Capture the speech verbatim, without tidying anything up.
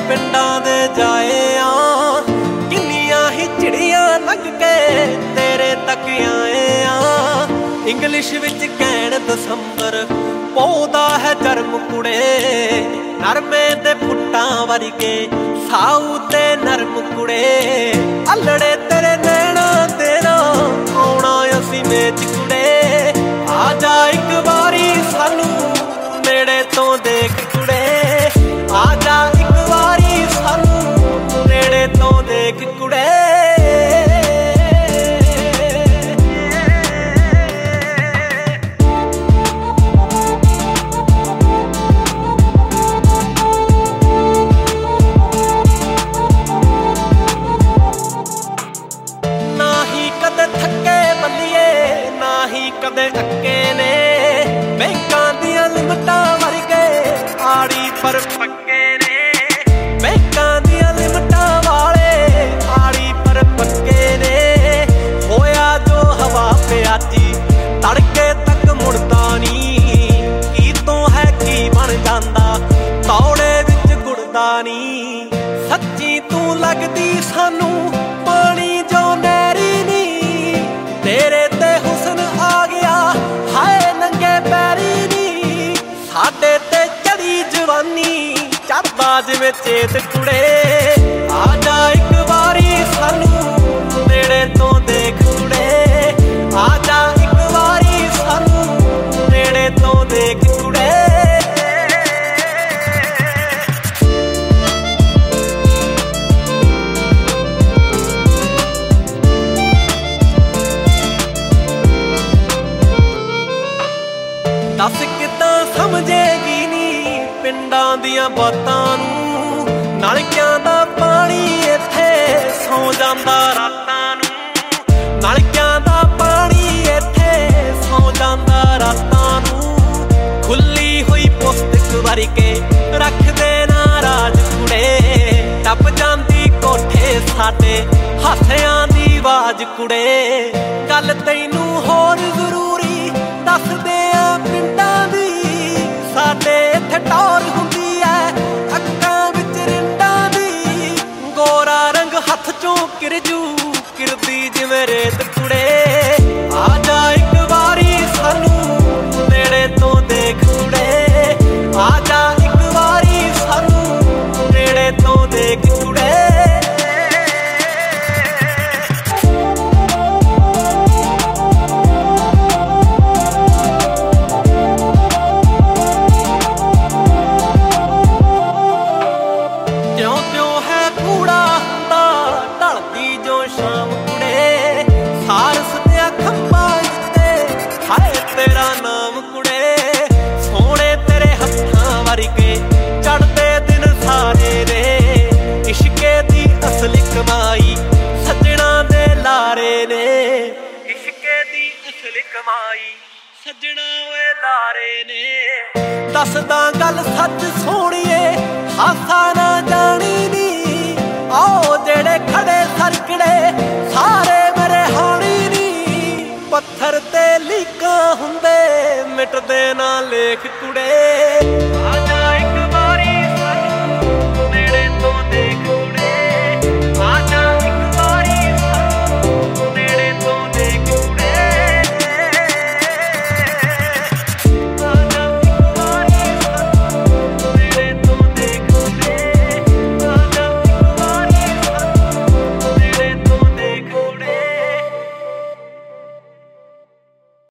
पिंडां दे जाए आ किन्नियां ही चिड़ियां लग के तेरे तक आए आ। इंग्लिश विच कैण दसंबर पौधा है जरम कुड़े नरमे दे फुट्टां वर्गे साऊ ते नरम कुड़े अलड़े तेरे नैना तेरा आउणा असीं मेच कुड़े आ जा एक बारी सानू नेड़े तो देख कुड़े आ जा एक बारी सानू नेड़े तो देख कुड़े। कदे अक्के ने बैंकां दियां लिमटां वर्गे आड़ी पर पक्के ने बैंकां दियां लिमटां वाले आड़ी पर पक्के ने होया जो हवा प्याची तड़के तक मुड़दा नी की तो है की बन जांदा तौड़े विच गुड़दा नी सच्ची तू लगदी सानू पानी जो नैरी नी तेरे ते हुस्न आ गया हाय नंगे पैरी नी साडे ते चढ़ी जवानी चढ़दा जिवें चेत कुड़े आ जा एक बारी सानू नेड़े तो देख कुड़े आ जा एक बारी सानू नेड़े तो देख कुड़े। दस किदां समझेगी नी पिंडां दियां बातां नूं नलकियां दा पानी इत्थे सौ जांदा रातां नूं नलकियां दा पानी इत्थे सौ जांदा रातां नूं खुली हुई पुस्तक वर्गे रख दे नाराज कुड़े टप जांदी कोठे साडे हासियां दी आवाज कुड़े गल तैनूं होर जरूरी दस दे पिंडां दी साडे इत्थे टौर हुंदी ऐ अक्कां विच रिंडां दी गोरा रंग हत्थ चों किरजू किरदी जिवें रेत कुड़े आ जा एक बारी सानू नेड़े तो देख कुड़े आ जा एक बारी सानू नेड़े तो देख कुड़े। चढ़ते दिन सारे रे इश्के दी असली कमाई सजना दे लारे ने इश्के दी असली कमाई सजना वे लारे ने दसदा गल सच सोहणिए हासा ना जानी नी आओ जेड़े खड़े सरकड़े सारे मेरे हानी नी पत्थर ते लीकां हुंदे मिटदे ना लेख कुड़े।